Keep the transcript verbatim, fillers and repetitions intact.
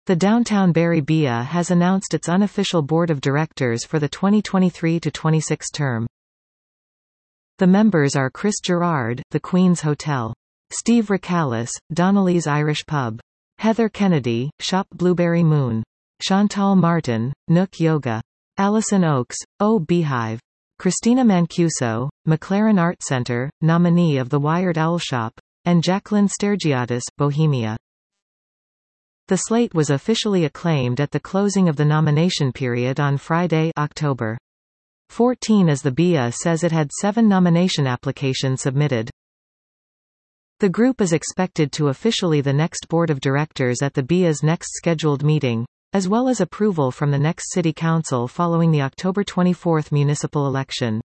The Downtown Barry B I A has announced its unofficial board of directors for the twenty twenty-three to twenty-six term. The members are Chris Gerard, The Queen's Hotel; Steve Racallis, Donnelly's Irish Pub; Heather Kennedy, Shop Blueberry Moon; Chantal Martin, Nook Yoga; Allison Oakes, O Beehive; Christina Mancuso, McLaren Art Center, nominee of the Wired Owl Shop; and Jacqueline Stergiadis, Bohemia. The slate was officially acclaimed at the closing of the nomination period on Friday, October fourteenth, as the B I A says it had seven nomination applications submitted. The group is expected to officially the next board of directors at the B I A's next scheduled meeting, as well as approval from the next City Council following the October twenty-fourth municipal election.